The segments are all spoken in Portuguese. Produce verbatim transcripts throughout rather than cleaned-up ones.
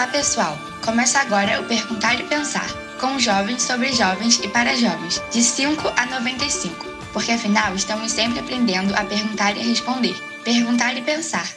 Olá, pessoal! Começa agora o Perguntar e Pensar, com jovens sobre jovens e para jovens, de cinco a noventa e cinco, porque afinal estamos sempre aprendendo a perguntar e a responder. Perguntar e Pensar.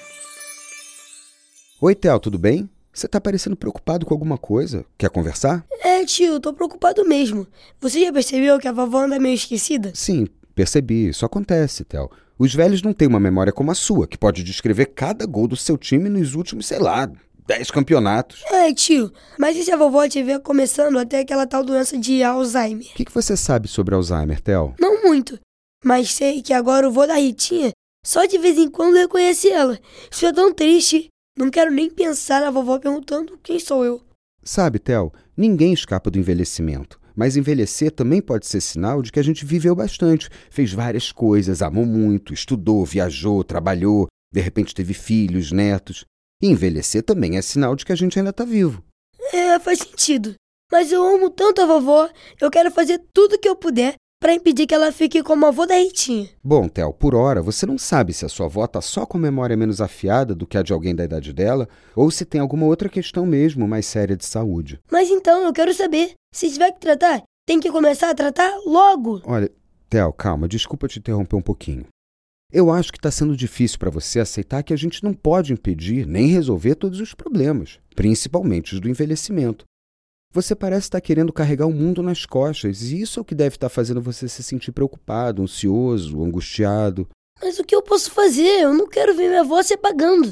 Oi, Theo, tudo bem? Você tá parecendo preocupado com alguma coisa? Quer conversar? É, tio, tô preocupado mesmo. Você já percebeu que a vovó anda meio esquecida? Sim, percebi. Isso acontece, Theo. Os velhos não têm uma memória como a sua, que pode descrever cada gol do seu time nos últimos, sei lá, dez campeonatos. É, tio, mas e se a vovó estiver começando até aquela tal doença de Alzheimer? O que, que você sabe sobre Alzheimer, Theo? Não muito, mas sei que agora o vô da Ritinha só de vez em quando reconhece ela. Isso é tão triste. Não quero nem pensar na vovó perguntando quem sou eu. Sabe, Theo, ninguém escapa do envelhecimento. Mas envelhecer também pode ser sinal de que a gente viveu bastante, fez várias coisas, amou muito, estudou, viajou, trabalhou, de repente teve filhos, netos. E envelhecer também é sinal de que a gente ainda está vivo. É, faz sentido. Mas eu amo tanto a vovó, eu quero fazer tudo o que eu puder para impedir que ela fique como a avó da Ritinha. Bom, Theo, por hora, você não sabe se a sua avó está só com a memória menos afiada do que a de alguém da idade dela, ou se tem alguma outra questão mesmo mais séria de saúde. Mas então, eu quero saber. Se tiver que tratar, tem que começar a tratar logo. Olha, Theo, calma, desculpa te interromper um pouquinho. Eu acho que está sendo difícil para você aceitar que a gente não pode impedir nem resolver todos os problemas, principalmente os do envelhecimento. Você parece estar querendo carregar o mundo nas costas, e isso é o que deve estar fazendo você se sentir preocupado, ansioso, angustiado. Mas o que eu posso fazer? Eu não quero ver minha avó se apagando.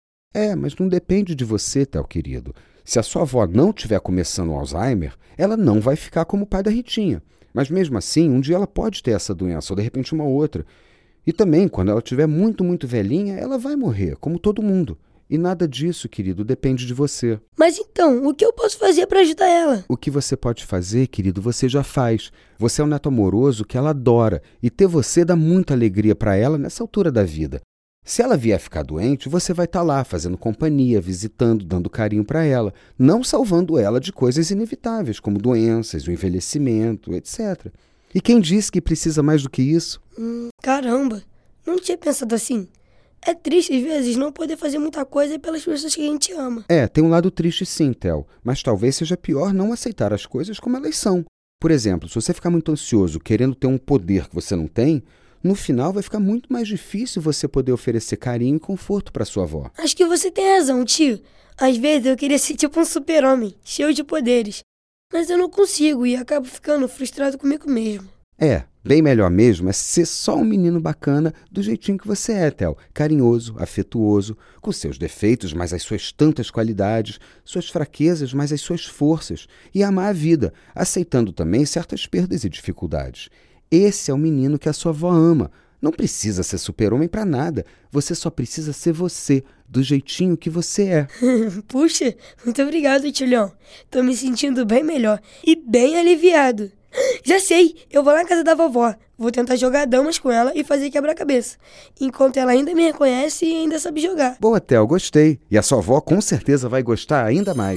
É, mas não depende de você, Theo, querido. Se a sua avó não estiver começando o Alzheimer, ela não vai ficar como o pai da Ritinha. Mas mesmo assim, um dia ela pode ter essa doença, ou de repente uma outra. E também, quando ela estiver muito, muito velhinha, ela vai morrer, como todo mundo. E nada disso, querido, depende de você. Mas então, o que eu posso fazer para ajudar ela? O que você pode fazer, querido, você já faz. Você é um neto amoroso que ela adora, e ter você dá muita alegria para ela nessa altura da vida. Se ela vier ficar doente, você vai estar lá, fazendo companhia, visitando, dando carinho para ela, não salvando ela de coisas inevitáveis, como doenças, o envelhecimento, etcétera. E quem disse que precisa mais do que isso? Hum, caramba, não tinha pensado assim. É triste, às vezes, não poder fazer muita coisa pelas pessoas que a gente ama. É, tem um lado triste sim, Theo, mas talvez seja pior não aceitar as coisas como elas são. Por exemplo, se você ficar muito ansioso, querendo ter um poder que você não tem, no final vai ficar muito mais difícil você poder oferecer carinho e conforto para sua avó. Acho que você tem razão, tio. Às vezes eu queria ser tipo um super-homem, cheio de poderes. Mas eu não consigo e acabo ficando frustrado comigo mesmo. É, bem melhor mesmo é ser só um menino bacana do jeitinho que você é, Theo. Carinhoso, afetuoso, com seus defeitos, mas as suas tantas qualidades, suas fraquezas, mas as suas forças. E amar a vida, aceitando também certas perdas e dificuldades. Esse é o menino que a sua avó ama. Não precisa ser super-homem pra nada. Você só precisa ser você, do jeitinho que você é. Puxa, muito obrigado, tio Leão. Tô me sentindo bem melhor e bem aliviado. Já sei, eu vou lá na casa da vovó. Vou tentar jogar damas com ela e fazer quebra-cabeça. Enquanto ela ainda me reconhece e ainda sabe jogar. Boa, Theo, gostei. E a sua avó com certeza vai gostar ainda mais.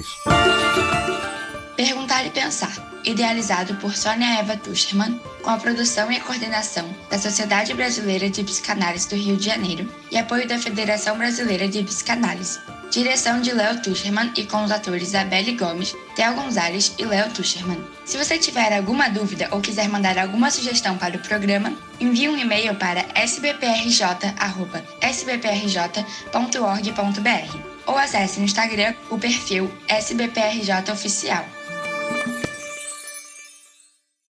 Perguntar e Pensar, idealizado por Sônia Eva Tuschermann, com a produção e a coordenação da Sociedade Brasileira de Psicanálise do Rio de Janeiro e apoio da Federação Brasileira de Psicanálise. Direção de Léo Tuschermann e com os atores Isabelle Gomes, Theo Gonzalez e Léo Tuschermann. Se você tiver alguma dúvida ou quiser mandar alguma sugestão para o programa, envie um e-mail para s b p r j arroba s b p r j ponto org ponto b r ou acesse no Instagram o perfil S B P R J Oficial.